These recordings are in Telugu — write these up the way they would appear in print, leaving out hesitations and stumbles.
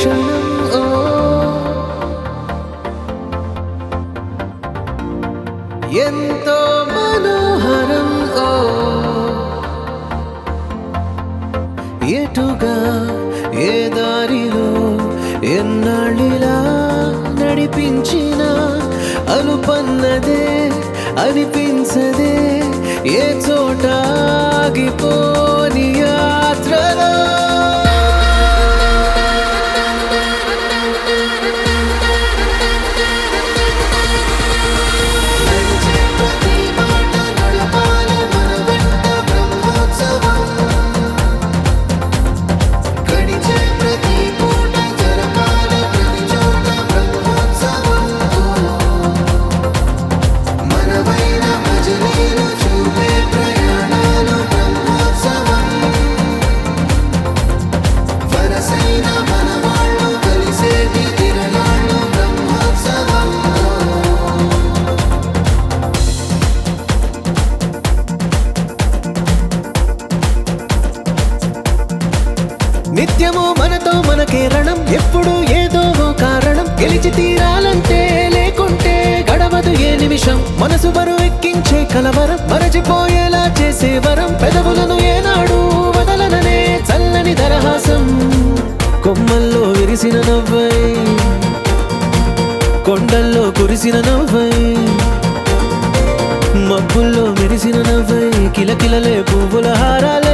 క్షణం ఓ ఎంతో మనోహరం ఓ ఎటుగా ఏ దారిలో ఎన్నాళ్ళిలా నడిపించిన అలుపన్నదే అనిపించదే ఏ చోట ఆగిపోని యాత్రలో నిత్యము మనతో మనకే రణం ఎప్పుడు ఏదో ఓ కారణం గెలిచి తీరాలంటే లేకుంటే గడవదు ఏ నిమిషం మనసు బరువు ఎక్కించే కలవరం మరచిపోయేలా చేసే వరం పెదవులను ఏనాడు వదలననే చల్లని దరహాసం కొమ్మల్లో విరిసిన నవ్వై కొండల్లో కురిసిన నవ్వై మబ్బుల్లో మెరిసిన నవ్వై కిలకిలలే పువ్వుల హారాలై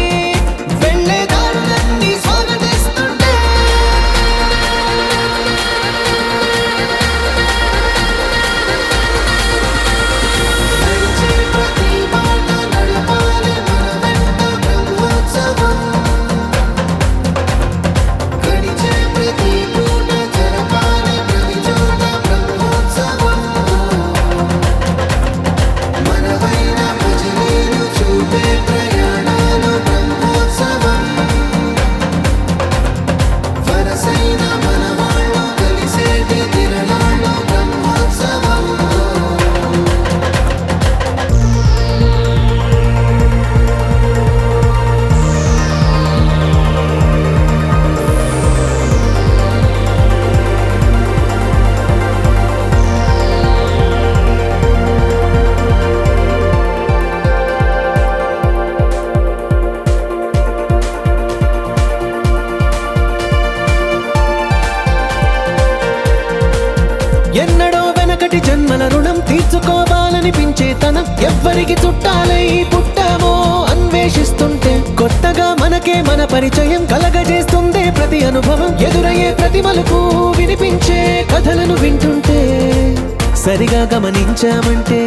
ఎన్నడో వెనకటి జన్మల రుణం తీర్చుకోవాలనిపించే తనం ఎవ్వరికి చుట్టాలై పుట్టామో అన్వేషిస్తుంటే కొత్తగా మనకే మన పరిచయం కలగజేస్తుందే ప్రతి అనుభవం ఎదురయ్యే ప్రతి మలుపు వినిపించే కథలను వింటుంటే సరిగా గమనించామంటే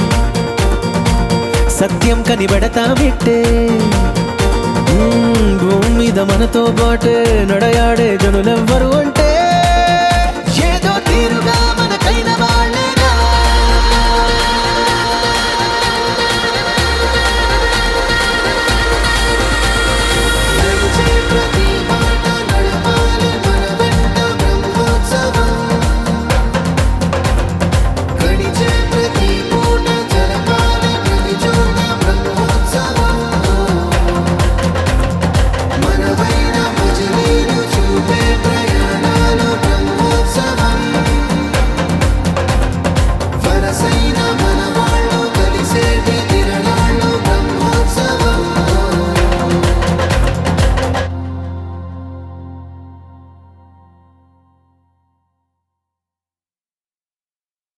సత్యం కనిపెడతామిట్టే భూమి మీద మనతో పాటే నడయాడే జనులెవ్వరు అంటే